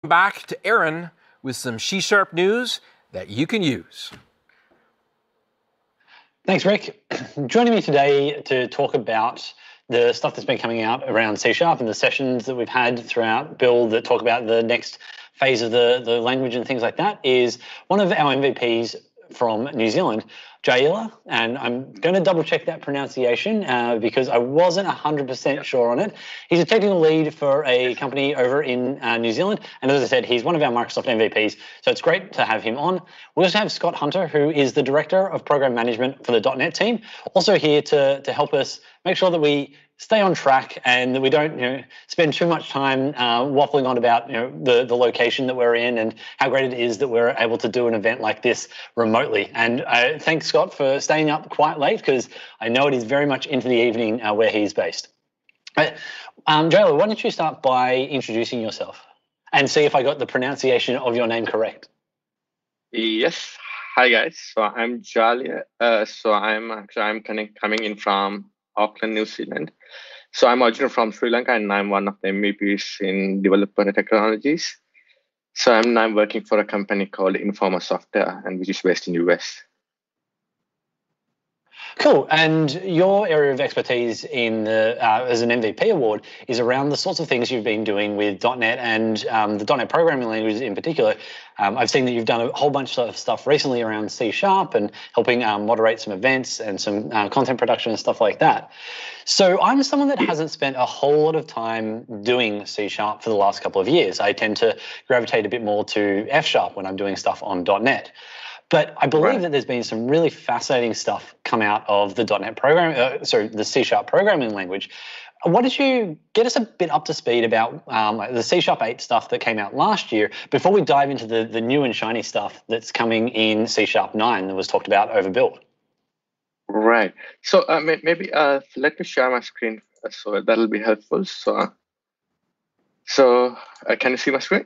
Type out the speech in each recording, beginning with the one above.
Back to Aaron with some C# news that you can use. Thanks, Rick. Joining me today to talk about the stuff that's been coming out around C# and the sessions that we've had throughout Build that talk about the next phase of the language and things like that is one of our MVPs from New Zealand, Jaila, and I'm going to double check that pronunciation because I wasn't 100% sure on it. He's a technical lead for a company over in New Zealand, and as I said, he's one of our Microsoft MVPs, so it's great to have him on. We also have Scott Hunter, who is the Director of Program Management for the .NET team, also here to help us make sure that we stay on track and that we don't spend too much time waffling on about the location that we're in and how great it is that we're able to do an event like this remotely. And thanks, Scott, for staying up quite late because I know it is very much into the evening where he's based. Jaila, why don't you start by introducing yourself and see if I got the pronunciation of your name correct? Yes. Hi, guys. So I'm Jaila. I'm coming in from Auckland, New Zealand. So I'm originally from Sri Lanka, and I'm one of the MVPs in developer technologies. So I'm working for a company called Informa Software, and which is based in US. Cool. And your area of expertise in as an MVP award is around the sorts of things you've been doing with .NET and the .NET programming languages in particular. I've seen that you've done a whole bunch of stuff recently around C# and helping moderate some events and some content production and stuff like that. So I'm someone that hasn't spent a whole lot of time doing C# for the last couple of years. I tend to gravitate a bit more to F# when I'm doing stuff on .NET. But I believe that there's been some really fascinating stuff come out of the .NET the C# programming language. Why don't you get us a bit up to speed about the C# 8 stuff that came out last year before we dive into the new and shiny stuff that's coming in C# 9 that was talked about over Build? Right. So maybe let me share my screen so that'll be helpful. So can you see my screen?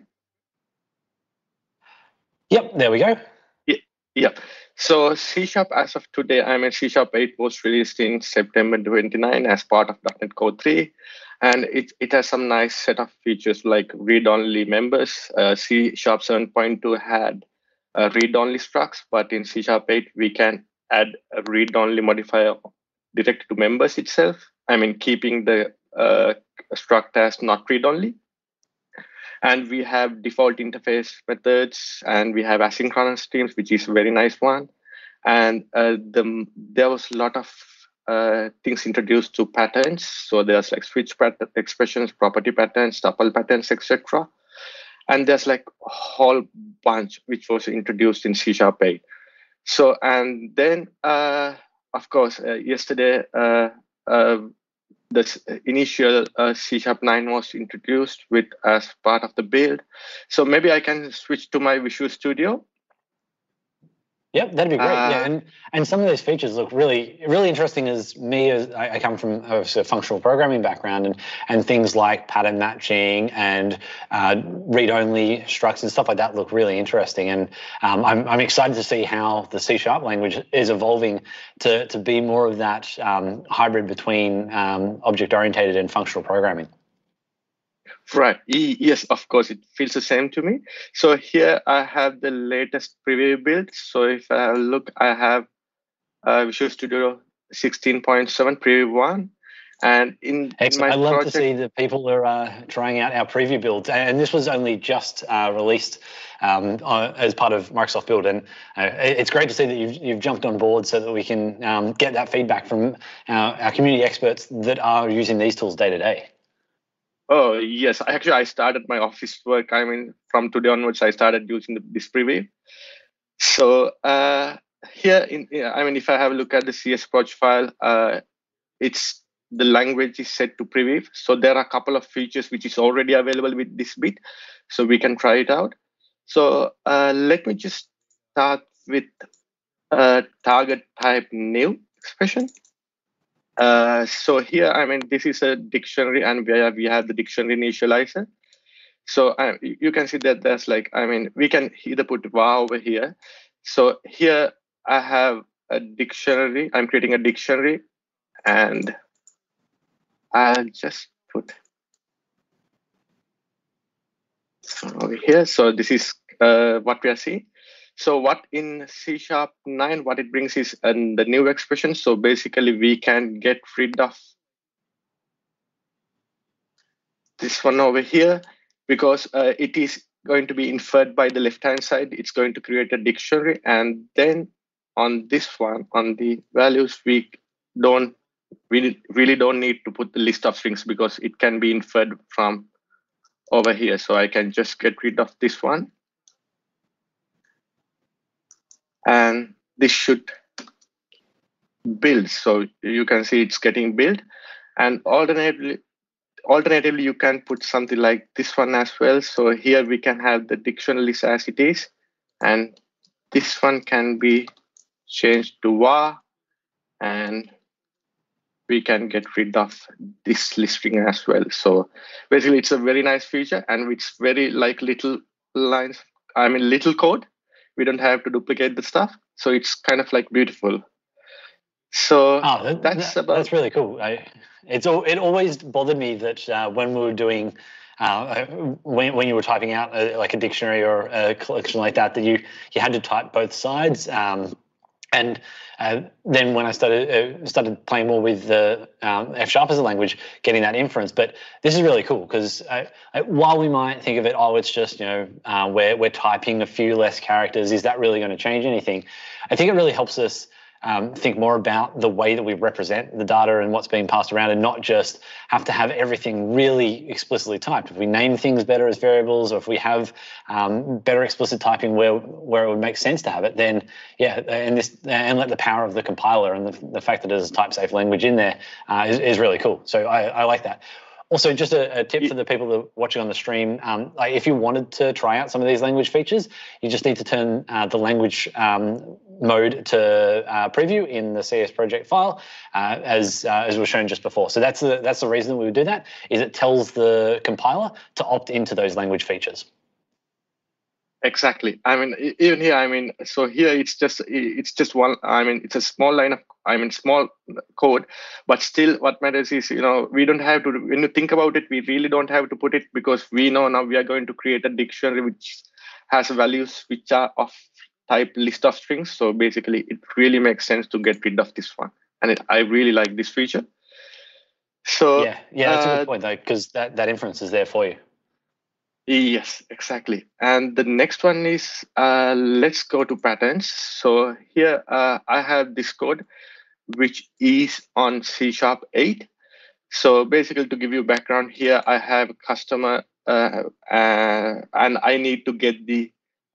Yep, there we go. Yeah. So C# as of today, C# 8 was released in September 29 as part of .NET Core 3. And it has some nice set of features like read-only members. C# 7.2 had read-only structs, but in C# 8, we can add a read-only modifier directly to members itself. Keeping the struct as not read-only. And we have default interface methods, and we have asynchronous streams, which is a very nice one. And there was a lot of things introduced to patterns. So there's like switch pattern expressions, property patterns, tuple patterns, etc. And there's like a whole bunch which was introduced in C# 8. So, and then, of course, yesterday, the initial C# 9 was introduced as part of the build. So maybe I can switch to my Visual Studio. Yep, that'd be great. And some of those features look really, really interesting. As I come from a functional programming background, and things like pattern matching and read-only structs and stuff like that look really interesting. And I'm excited to see how the C# language is evolving to be more of that hybrid between object-oriented and functional programming. Right. Yes, of course, it feels the same to me. So here I have the latest preview build. So if I look, I have Visual Studio 16.7 preview 1. And in my I love to see that people are trying out our preview builds. And this was only just released as part of Microsoft Build. And it's great to see that you've jumped on board so that we can get that feedback from our community experts that are using these tools day to day. Oh, yes. Actually, I started my office work. From today onwards, I started using this preview. So here, if I have a look at the CS Proj file, the language is set to preview. So there are a couple of features which is already available with this bit. So we can try it out. So let me just start with target type new expression. So here, this is a dictionary, and we have the dictionary initializer. So you can see that there's we can either put var over here. So here I have a dictionary. I'm creating a dictionary, and I'll just put So over here, so this is what we are seeing. So what in C# 9, what it brings is the new expression. So basically we can get rid of this one over here because it is going to be inferred by the left-hand side. It's going to create a dictionary. And then on this one, on the values, we really don't need to put the list of strings because it can be inferred from over here. So I can just get rid of this one. And this should build. So you can see it's getting built. And alternatively, you can put something like this one as well. So here we can have the dictionary list as it is. And this one can be changed to var. And we can get rid of this listing as well. So basically, it's a very nice feature. And it's very like little lines, little code. We don't have to duplicate the stuff. So it's kind of like beautiful. So that's really cool. It always bothered me that when we were doing when you were typing out like a dictionary or a collection like that you had to type both sides. And then when I started playing more with the F# as a language, getting that inference. But this is really cool because while we might think of it, it's just we're typing a few less characters. Is that really going to change anything? I think it really helps us think more about the way that we represent the data and what's being passed around, and not just have to have everything really explicitly typed. If we name things better as variables, or if we have better explicit typing where it would make sense to have it, then and let the power of the compiler and the fact that there's a type-safe language in there is really cool. So I like that. Also, just a tip for the people that are watching on the stream, if you wanted to try out some of these language features, you just need to turn the language mode to preview in the CS project file, as was shown just before. So that's the reason we would do that, is it tells the compiler to opt into those language features. Exactly. Even here, so here it's just one, it's a small line of, small code, but still what matters is, we don't have to, when you think about it, we really don't have to put it because we know now we are going to create a dictionary which has values which are of type list of strings. So basically it really makes sense to get rid of this one. And I really like this feature. So yeah, that's a good point though, because that inference is there for you. Yes, exactly. And the next one is, let's go to patterns. So here I have this code, which is on C# 8. So basically, to give you background here, I have a customer and I need to get the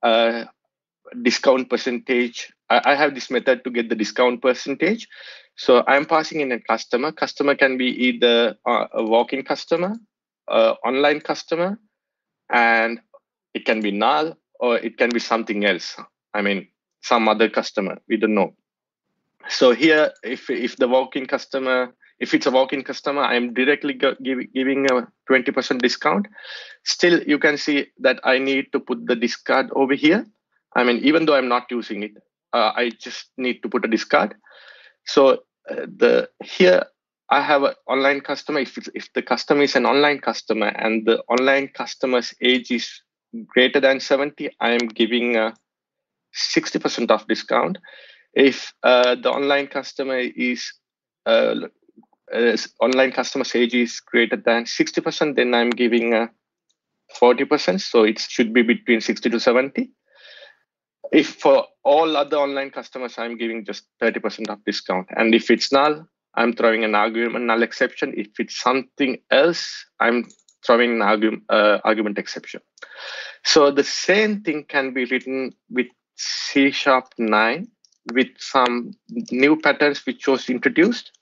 discount percentage. I have this method to get the discount percentage. So I'm passing in a customer. Customer can be either a walk-in customer, online customer, and it can be null or it can be something else. Some other customer, we don't know. So here, if the walk-in customer, if it's a walk-in customer, I'm directly giving a 20% discount. Still, you can see that I need to put the discard over here. Even though I'm not using it, I just need to put a discard. So here I have an online customer. If the customer is an online customer and the online customer's age is greater than 70, I am giving a 60% off discount. If the online customer is online customer's age is greater than 60%, then I'm giving a 40%. So it should be between 60 to 70. If for all other online customers, I'm giving just 30% off discount. And if it's null, I'm throwing an argument null exception. If it's something else, I'm throwing an argument exception. So the same thing can be written with C# 9 with some new patterns which was introduced.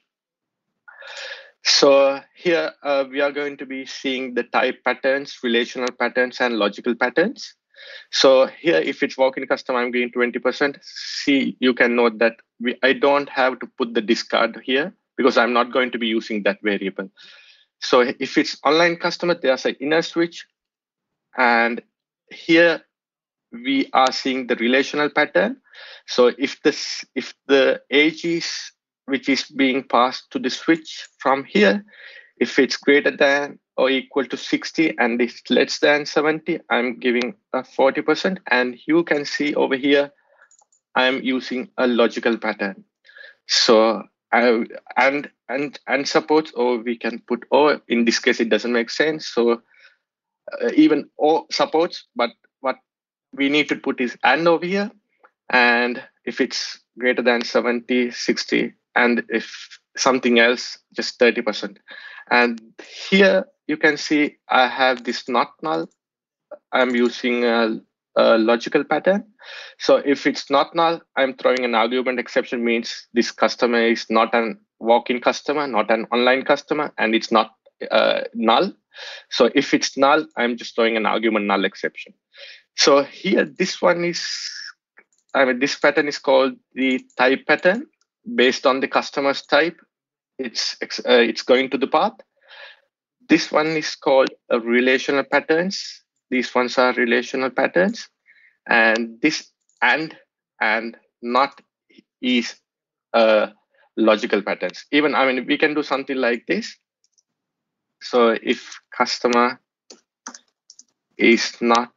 So here we are going to be seeing the type patterns, relational patterns, and logical patterns. So here, if it's walk-in customer, I'm getting 20%. See, you can note that I don't have to put the discard here because I'm not going to be using that variable. So if it's online customer, there's an inner switch. And here we are seeing the relational pattern. So if the age is, which is being passed to the switch from here, if it's greater than or equal to 60 and it's less than 70, I'm giving a 40%. And you can see over here, I'm using a logical pattern. So and supports, or we can put or. In this case, it doesn't make sense. So even or supports, but what we need to put is and over here. And if it's greater than 70, 60, and if something else, just 30%. And here you can see I have this not null. I'm using a logical pattern. So if it's not null, I'm throwing an argument exception, means this customer is not an walk-in customer, not an online customer, and it's not null. So if it's null, I'm just throwing an argument null exception. So here, this pattern is called the type pattern. Based on the customer's type, it's going to the path. This one is called relational patterns. These ones are relational patterns. And this and not is logical patterns. Even, we can do something like this. So if customer is not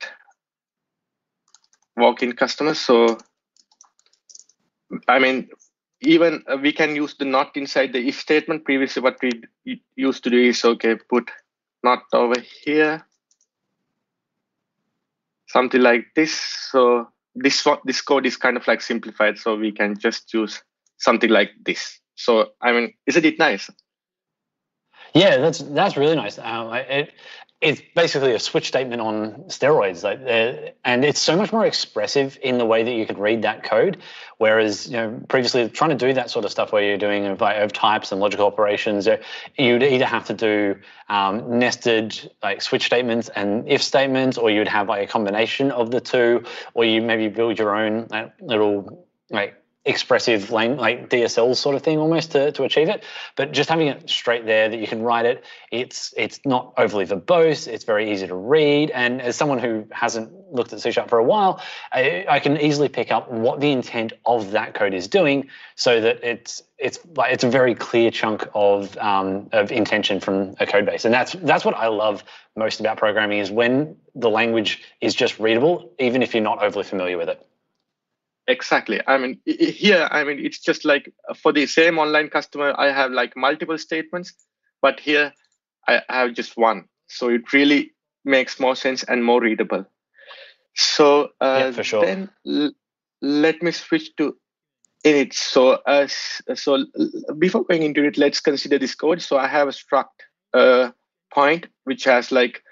walk-in customer, so even we can use the not inside the if statement. Previously, what we used to do is, okay, put not over here, something like this. So this code is kind of like simplified, so we can just use something like this. So isn't it nice? Yeah, that's really nice. It's basically a switch statement on steroids, and it's so much more expressive in the way that you could read that code. Whereas, previously trying to do that sort of stuff where you're doing of types and logical operations, you'd either have to do nested switch statements and if statements, or you'd have a combination of the two, or you maybe build your own little expressive DSL sort of thing almost to achieve it. But just having it straight there that you can write it, it's not overly verbose, it's very easy to read. And as someone who hasn't looked at C# for a while, I can easily pick up what the intent of that code is doing, so that it's a very clear chunk of intention from a code base. And that's what I love most about programming, is when the language is just readable, even if you're not overly familiar with it. Exactly. Here, it's just like for the same online customer, I have multiple statements, but here I have just one. So it really makes more sense and more readable. So for sure. Then let me switch to init. So before going into it, let's consider this code. So I have a struct point which has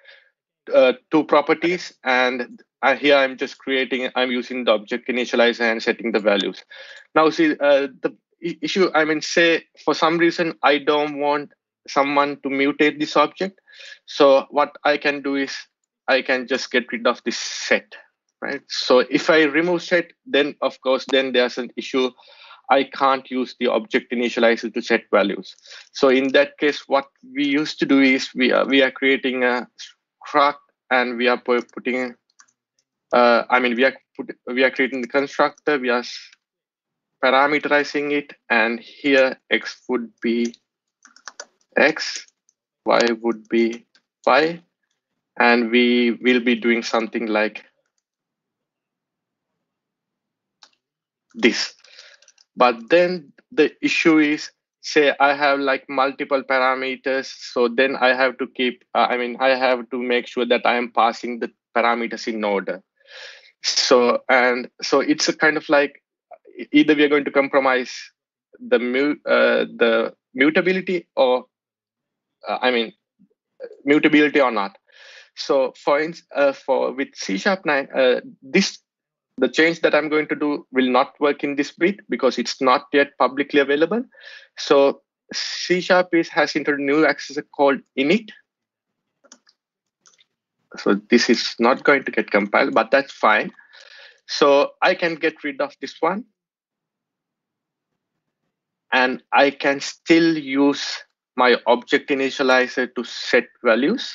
two properties, and here I'm using the object initializer and setting the values. Now see, the issue, say for some reason I don't want someone to mutate this object. So what I can do is I can just get rid of this set, right? So if I remove set, then of course, then there's an issue. I can't use the object initializer to set values. So in that case, what we used to do is we are creating a struct, and we are putting we are creating the constructor, we are parameterizing it, and here x would be x, y would be y, and we will be doing something like this. But then the issue is, say I have multiple parameters, so then I have to keep, I have to make sure that I am passing the parameters in order. So it's a kind of either we are going to compromise the mutability or mutability or not. So with C#9, the change that I'm going to do will not work in this bit because it's not yet publicly available. So C# has introduced a new accessor called init. So this is not going to get compiled, but that's fine. So I can get rid of this one, and I can still use my object initializer to set values.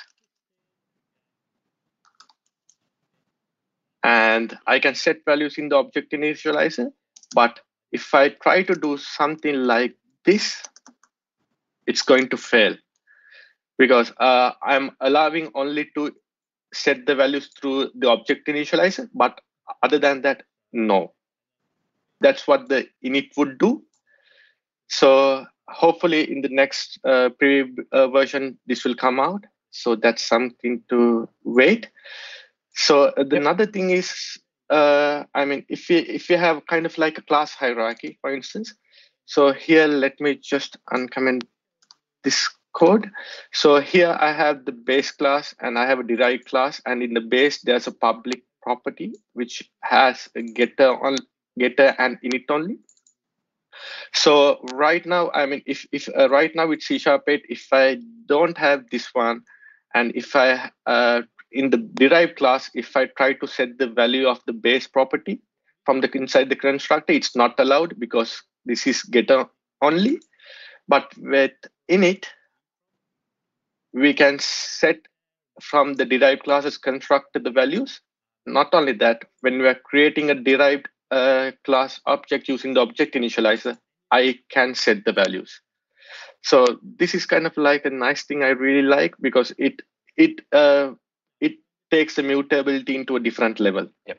And I can set values in the object initializer, but if I try to do something like this, it's going to fail. because I'm allowing only to set the values through the object initializer, but other than that, no. That's what the init would do. So hopefully in the next preview version, this will come out. So that's something to wait. So another thing is, if you have kind of like a class hierarchy, for instance. So here, let me just uncomment this code. So here I have the base class and I have a derived class, and in the base there's a public property which has a getter and init only. So right now, if right now with C#8, if I don't have this one, and if I in the derived class, if I try to set the value of the base property from the inside the constructor, it's not allowed because this is getter only. But with init, we can set from the derived classes constructor the values. Not only that, when we are creating a derived class object using the object initializer, I can set the values. So this is kind of like a nice thing I really like, because it takes the mutability into a different level. Yep.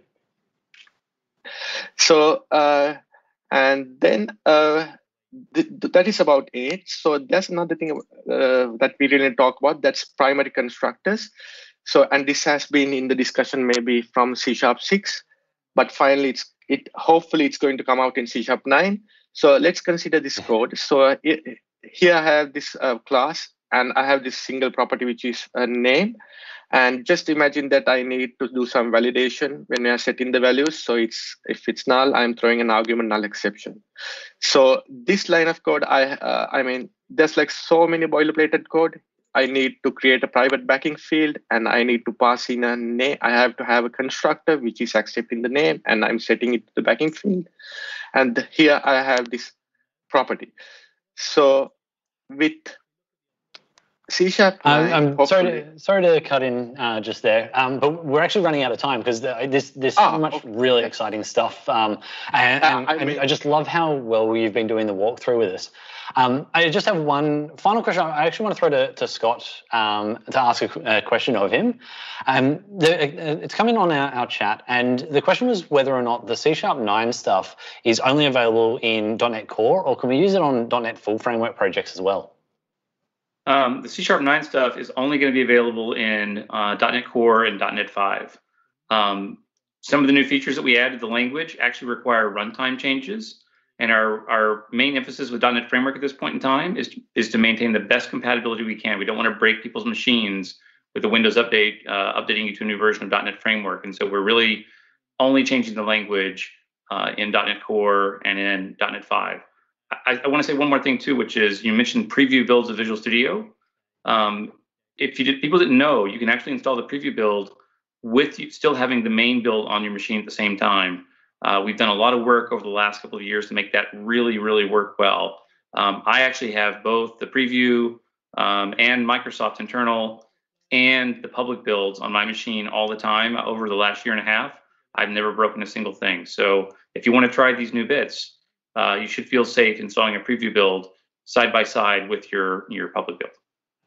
So and then that is about it. So that's another thing that we really talk about. That's primary constructors. So, and this has been in the discussion maybe from C#6, but finally hopefully it's going to come out in C#9. So let's consider this code. So here I have this class, and I have this single property, which is a name. And just imagine that I need to do some validation when we are setting the values. So if it's null, I'm throwing an argument null exception. So this line of code, there's like so many boilerplated code. I need to create a private backing field, and I need to pass in a name. I have to have a constructor which is accepting the name, and I'm setting it to the backing field. And here I have this property. So with C#, I'm sorry to cut in just there, but we're actually running out of time because there's so much really exciting stuff, and I just love how well you've been doing the walkthrough with us. I just have one final question. I actually want to throw to Scott to ask a question of him. It's coming on our chat, and the question was whether or not the C#9 stuff is only available in .NET Core, or can we use it on .NET Full Framework projects as well? The C#9 stuff is only going to be available in .NET Core and .NET 5. Some of the new features that we added to the language actually require runtime changes. And our main emphasis with .NET Framework at this point in time is to maintain the best compatibility we can. We don't want to break people's machines with the Windows update, updating you to a new version of .NET Framework. And so we're really only changing the language in .NET Core and in .NET 5. I want to say one more thing too, which is you mentioned preview builds of Visual Studio. If people didn't know, you can actually install the preview build with you still having the main build on your machine at the same time. We've done a lot of work over the last couple of years to make that really, really work well. I actually have both the preview and Microsoft internal and the public builds on my machine all the time over the last year and a half. I've never broken a single thing. So if you want to try these new bits, you should feel safe installing a preview build side by side with your public build.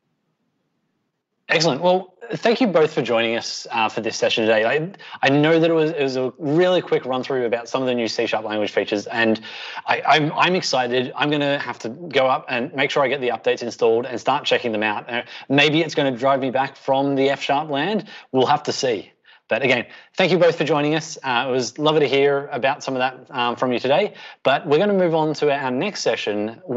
Excellent. Well, thank you both for joining us for this session today. I know that it was a really quick run through about some of the new C# language features, and I'm excited. I'm going to have to go up and make sure I get the updates installed and start checking them out. Maybe it's going to drive me back from the F# land. We'll have to see. But again, thank you both for joining us. It was lovely to hear about some of that from you today. But we're going to move on to our next session.